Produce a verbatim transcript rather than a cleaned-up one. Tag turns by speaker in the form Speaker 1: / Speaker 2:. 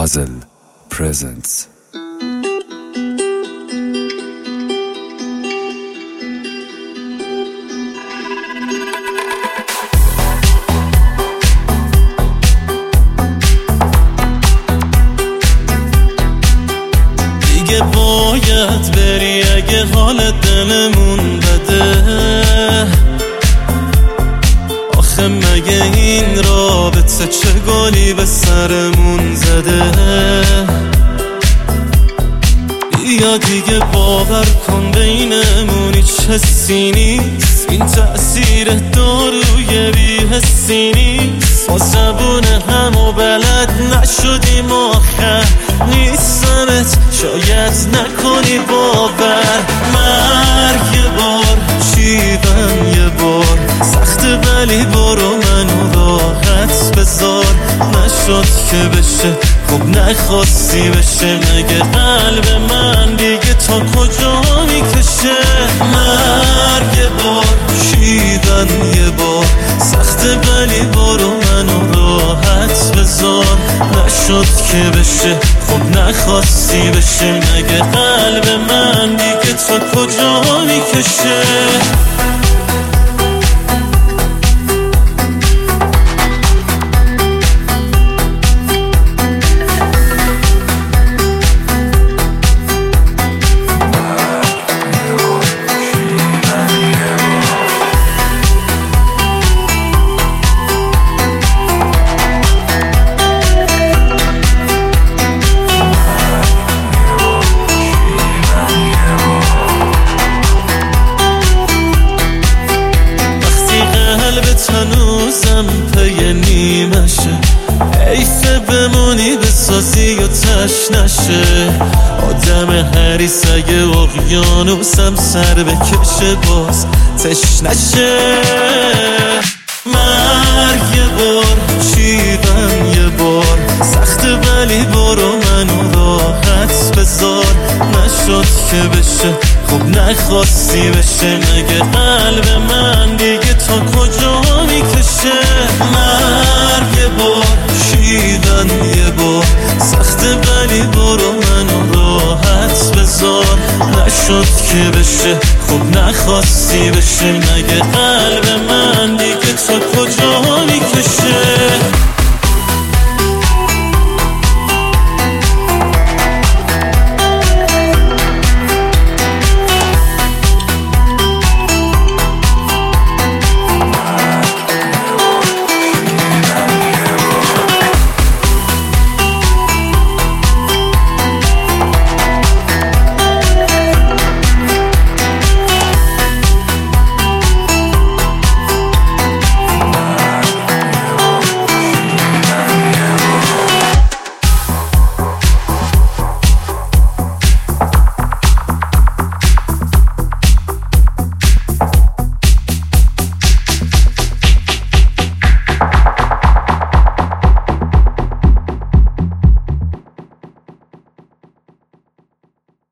Speaker 1: Puzzle presents.
Speaker 2: دیگه باید بری اگه حال دلمون بده. آخه مگه این رابطه چه گلی به سرمون زده؟ یا دیگه باور کن بینمون هیچ حسی نیست، این تأثیر داروی بی‌حسی نیست. ما زبون هم و بلد نشدیم آخر نیستمت شاید نکنی باور. مرگ یه بار شیون یه بار سخته ولی برو منو راحت بذار. نشد که بشه خب نخواستی بشه، مگه قلب من دیگه تا کجا میکشه؟ مرگ یه بار شیون یه بار سخته ولی برو منو راحت بذار. نشد که بشه خب نخواستی بشه، مگه قلب من دیگه تا کجا میکشه؟ هنوزم پی نیمشه، حیفه بمونی بسازی و تش نشه. آدم حریص اگه اقیانوسم سر بکشه باز تش نشه. مرگ یه بار شیون یه بار سخته ولی برو منو راحت بذار. نشد که بشه خب نخواستی بشه، مگه قلب من دیگه تا کجا میکشه؟ مرگ یه بار شیون یه بار سخته ولی برو منو راحت بذار. نشد که بشه خب نخواستی بشه، مگه قلب